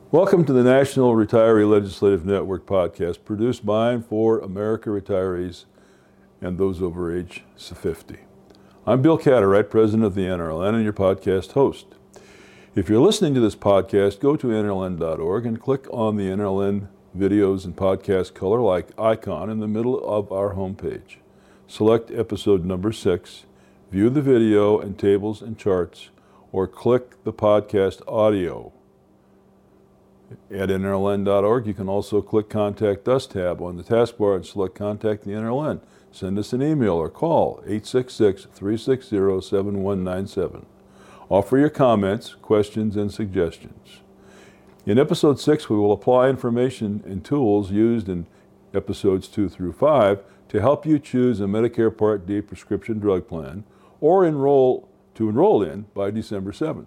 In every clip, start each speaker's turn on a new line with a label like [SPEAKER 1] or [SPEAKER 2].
[SPEAKER 1] Welcome to the National Retiree Legislative Network podcast, produced by and for America retirees and those over age 50. I'm Bill Catterite, president of the NRLN and your podcast host. If you're listening to this podcast, go to nrln.org and click on the NRLN videos and podcast color-like icon in the middle of our homepage. Select episode number 6, view the video and tables and charts, or click the podcast audio. At nrln.org, you can also click Contact Us tab on the taskbar and select Contact the NRLN. Send us an email or call 866-360-7197. Offer your comments, questions, and suggestions. In Episode 6, we will apply information and tools used in Episodes 2 through 5 to help you choose a Medicare Part D prescription drug plan or enroll in by December 7th.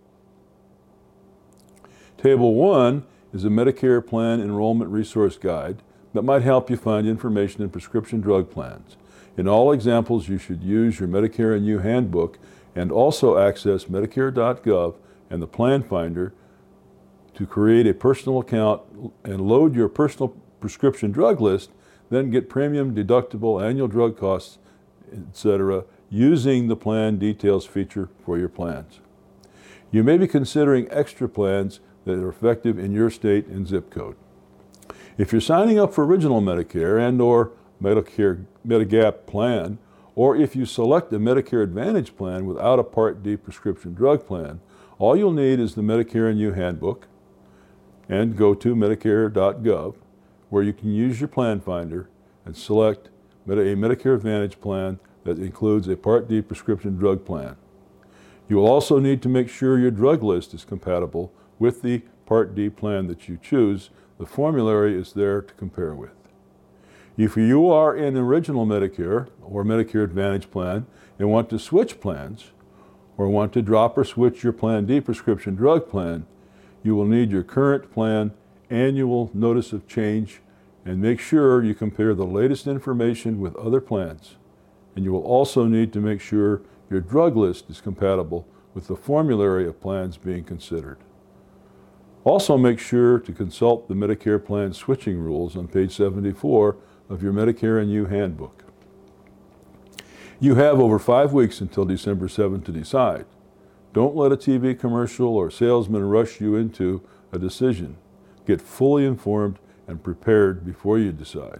[SPEAKER 1] Table 1 is a Medicare Plan Enrollment Resource Guide that might help you find information in prescription drug plans. In all examples, you should use your Medicare and You Handbook and also access Medicare.gov and the Plan Finder to create a personal account and load your personal prescription drug list, then get premium, deductible, annual drug costs, etc., using the Plan Details feature for your plans. You may be considering extra plans that are effective in your state and zip code. If you're signing up for Original Medicare and or Medigap plan, or if you select a Medicare Advantage plan without a Part D prescription drug plan, all you'll need is the Medicare and You Handbook and go to Medicare.gov, where you can use your Plan Finder and select a Medicare Advantage plan that includes a Part D prescription drug plan. You will also need to make sure your drug list is compatible with the Part D plan that you choose. The formulary is there to compare with. If you are in Original Medicare or Medicare Advantage plan and want to switch plans or want to drop or switch your Plan D prescription drug plan, you will need your current plan annual notice of change and make sure you compare the latest information with other plans. And you will also need to make sure your drug list is compatible with the formulary of plans being considered. Also make sure to consult the Medicare plan switching rules on page 74 of your Medicare and You Handbook. You have over 5 weeks until December 7th to decide. Don't let a TV commercial or salesman rush you into a decision. Get fully informed and prepared before you decide.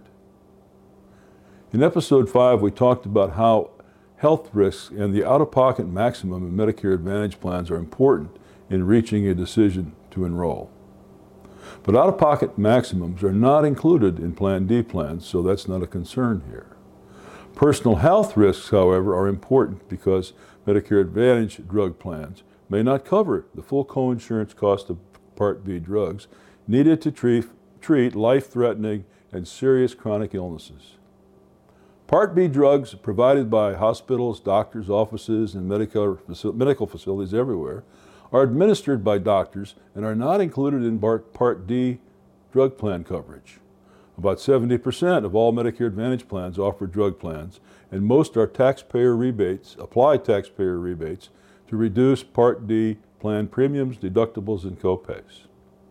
[SPEAKER 1] In Episode 5, we talked about how health risks and the out-of-pocket maximum in Medicare Advantage plans are important in reaching a decision to enroll. But out-of-pocket maximums are not included in Plan D plans, so that's not a concern here. Personal health risks, however, are important because Medicare Advantage drug plans may not cover the full coinsurance cost of Part B drugs needed to treat life-threatening and serious chronic illnesses. Part B drugs provided by hospitals, doctors' offices, and medical facilities everywhere are administered by doctors and are not included in Part D drug plan coverage. About 70% of all Medicare Advantage plans offer drug plans, and most are apply taxpayer rebates to reduce Part D plan premiums, deductibles, and copays.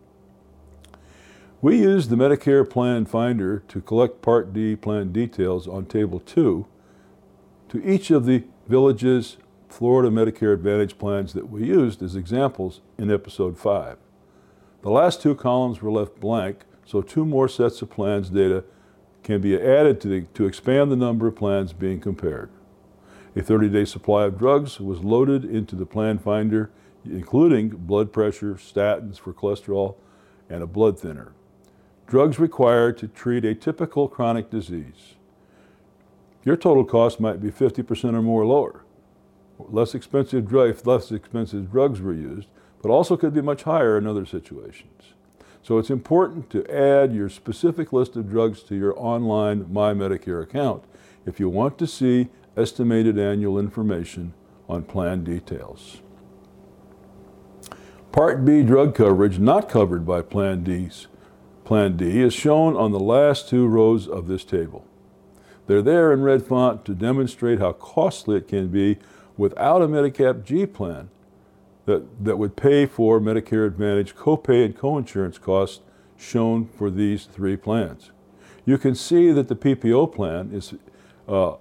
[SPEAKER 1] We use the Medicare Plan Finder to collect Part D plan details on Table 2 to each of the Villages Florida Medicare Advantage plans that we used as examples in Episode 5. The last 2 columns were left blank, so 2 more sets of plans data can be added to expand the number of plans being compared. A 30-day supply of drugs was loaded into the Plan Finder, including blood pressure, statins for cholesterol, and a blood thinner. Drugs required to treat a typical chronic disease. Your total cost might be 50% or more lower. If less expensive drugs were used, but also could be much higher in other situations. So it's important to add your specific list of drugs to your online My Medicare account if you want to see estimated annual information on plan details. Part B drug coverage not covered by Plan D is shown on the last 2 rows of this table. They're there in red font to demonstrate how costly it can be without a Medigap G plan that would pay for Medicare Advantage copay and coinsurance costs shown for these three plans. You can see that the PPO plan is for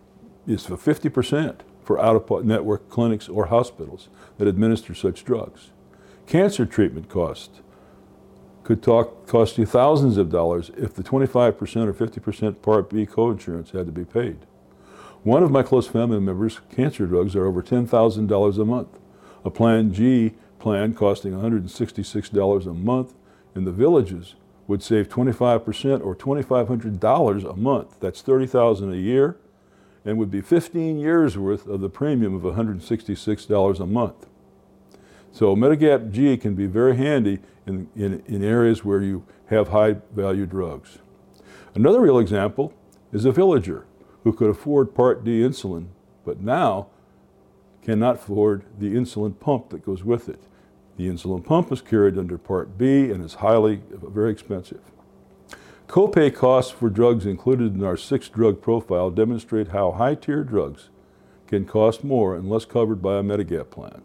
[SPEAKER 1] 50% for out-of-network clinics or hospitals that administer such drugs. Cancer treatment costs could cost you thousands of dollars if the 25% or 50% Part B coinsurance had to be paid. One of my close family members' cancer drugs are over $10,000 a month. A Plan G plan costing $166 a month in the Villages would save 25% or $2,500 a month. That's $30,000 a year, and would be 15 years worth of the premium of $166 a month. So Medigap G can be very handy in areas where you have high value drugs. Another real example is a villager who could afford Part D insulin, but now cannot afford the insulin pump that goes with it. The insulin pump is carried under Part B and is very expensive. Copay costs for drugs included in our 6-drug profile demonstrate how high-tier drugs can cost more unless covered by a Medigap plan.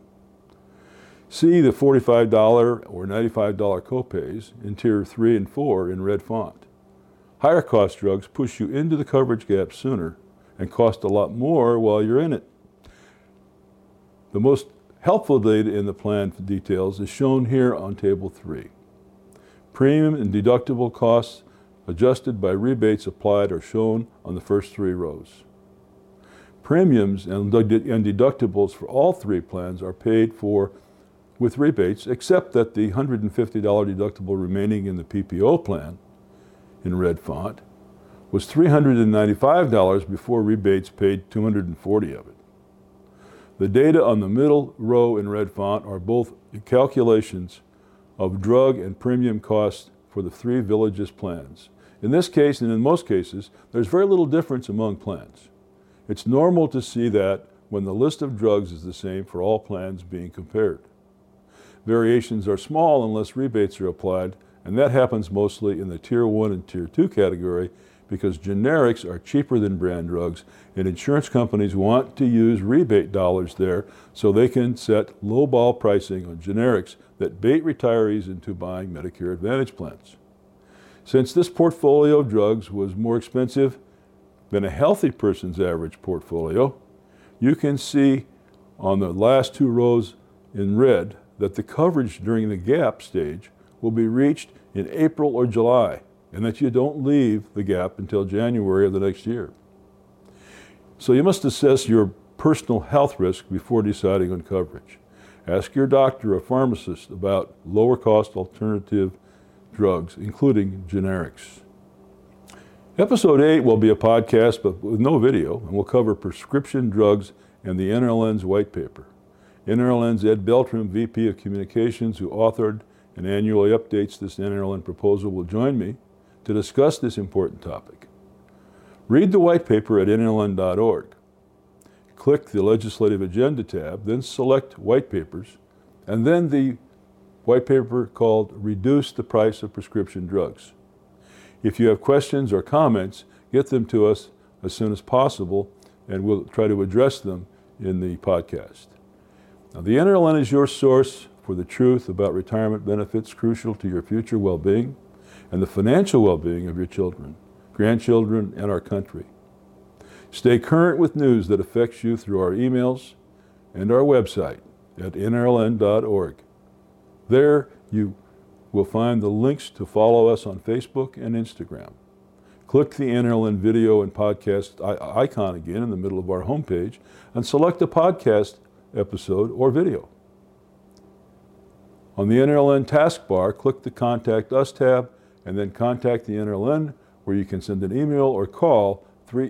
[SPEAKER 1] See the $45 or $95 copays in Tier 3 and 4 in red font. Higher cost drugs push you into the coverage gap sooner and cost a lot more while you're in it. The most helpful data in the plan details is shown here on Table 3. Premium and deductible costs adjusted by rebates applied are shown on the first 3 rows. Premiums and deductibles for all 3 plans are paid for with rebates, except that the $150 deductible remaining in the PPO plan, in red font, was $395 before rebates paid $240 of it. The data on the middle row in red font are both calculations of drug and premium costs for the 3 Villages plans. In this case, and in most cases, there's very little difference among plans. It's normal to see that when the list of drugs is the same for all plans being compared. Variations are small unless rebates are applied, and that happens mostly in the Tier 1 and Tier 2 category because generics are cheaper than brand drugs, and insurance companies want to use rebate dollars there so they can set low-ball pricing on generics that bait retirees into buying Medicare Advantage plans. Since this portfolio of drugs was more expensive than a healthy person's average portfolio, you can see on the last 2 rows in red that the coverage during the gap stage will be reached in April or July, and that you don't leave the gap until January of the next year. So you must assess your personal health risk before deciding on coverage. Ask your doctor or pharmacist about lower cost alternative drugs, including generics. Episode 8 will be a podcast but with no video, and will cover prescription drugs and the NRLN's white paper. NRLN's Ed Beltram, VP of Communications, who authored and annually updates this NRLN proposal, will join me to discuss this important topic. Read the white paper at nrln.org. Click the Legislative Agenda tab, then select White Papers, and then the white paper called Reduce the Price of Prescription Drugs. If you have questions or comments, get them to us as soon as possible, and we'll try to address them in the podcast. Now, the NRLN is your source for the truth about retirement benefits crucial to your future well-being and the financial well-being of your children, grandchildren, and our country. Stay current with news that affects you through our emails and our website at nrln.org. There you will find the links to follow us on Facebook and Instagram. Click the NRLN video and podcast icon again in the middle of our homepage and select a podcast episode or video. On the NRLN taskbar, click the Contact Us tab and then Contact the NRLN, where you can send an email or call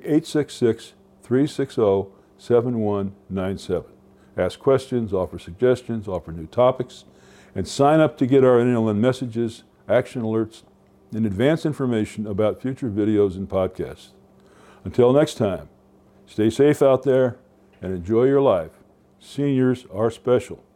[SPEAKER 1] 866-360-7197. Ask questions, offer suggestions, offer new topics, and sign up to get our NRLN messages, action alerts, and advance information about future videos and podcasts. Until next time, stay safe out there and enjoy your life. Seniors are special.